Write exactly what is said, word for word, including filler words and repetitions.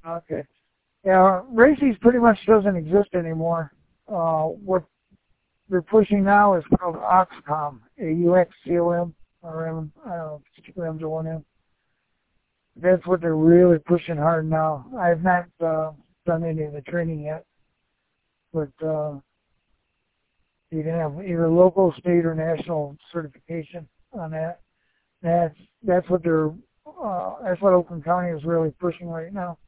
Okay. Yeah, RACES pretty much doesn't exist anymore. Uh, what they're pushing now is called Oxcom, A U X C O M, or M, I don't know, if it's two M's or one M. That's what they're really pushing hard now. I have not uh, done any of the training yet, but uh, you can have either local, state, or national certification on that. That's that's what they're uh, that's what Oakland County is really pushing right now.